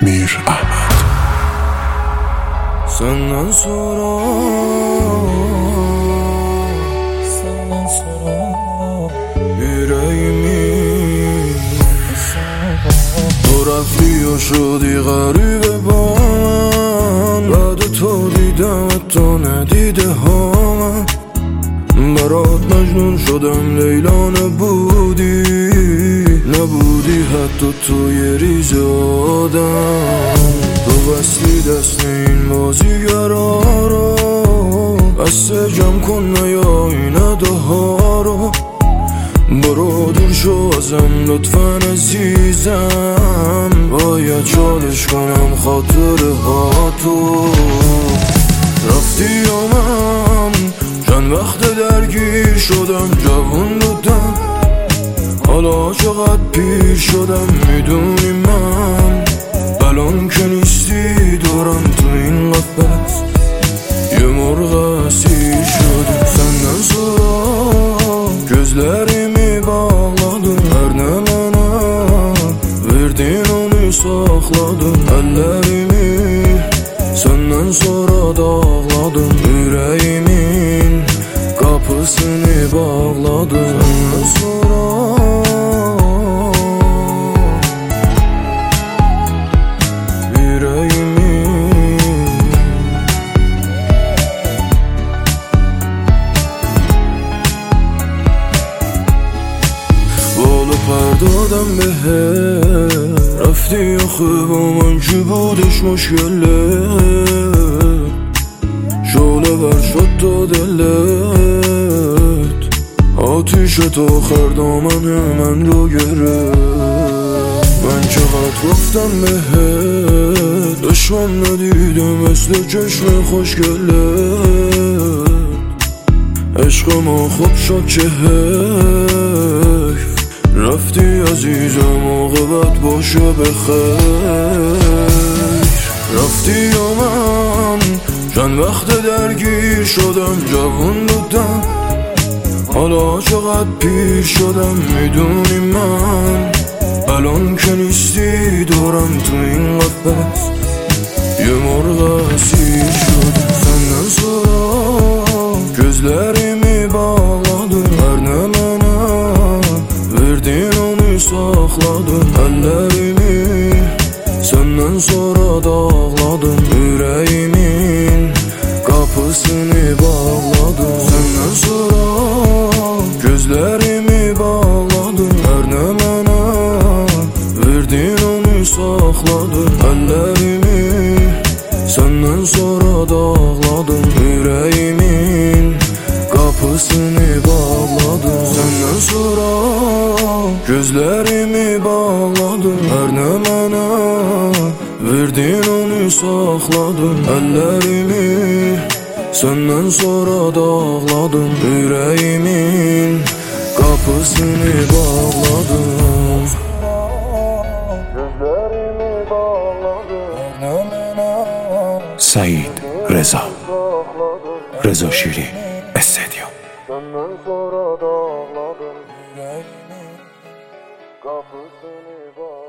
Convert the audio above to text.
میر احمد. senden sonra yüreğimi تو رفتی و شدی غریبه با من بعد تو دیدم تو ندیده ها من برات مجنون شدم لیلا نبودی حتی توی ریز آدم تو وصلی دست این بازیگرا رو بسته جمع کن نیا این اداها رو برو دور شو ازم لطفاً عزیزم باید چالش کنم خاطره ها تو رفتی و من چند وقت درگیر شدم جوون بودم حالا چقدر پیر شدم میدونی من الان که نیستی دورم تو این قفس یه مرغ اسیر شدم senden sonra gözlerimi bağladın her ne bana verdin onu sakladın ellerimi senden sonra dağladım yüreğimin kapısını bağladım senden sonra دادم بهت رفتی آخه با من چی بودش مشکلت شعله بر شد تا دلت آتیش تا آخر دامن من رو گرفت من چقدر گفتم بهت دشمن ندیدم مثل چشم خوشگلت عشق ما خوب شد چه حیف رفتی عزیزم عاقبت باشه بخیر رفتی و من چند وقت درگیر شدم جوون بودم حالا چقدر پیر شدم میدونی من الان که نیستی دورم تو این قفس یه مرغ اسیر شدم senden sonra gözlerimi bağladın her ne bana verdin onu sakladın ellerimi senden sonra dağladım yüreğimin kapısını bağladım senden sonra gözlerimi bağladın her ne bana verdin onu sakladın ellerimi senden sonra dağladım yüreğimin kapısını bağladım senden sonra gözlerimi bağladın her ne bana verdin onu sakladın ellerimi senden sonra dağladım yüreğimin kapısını bağladım gözlerimi bağladın her ne bana سعید رضا شیری استدیو senden sonra dağladım yüreğimin kapısını bağladım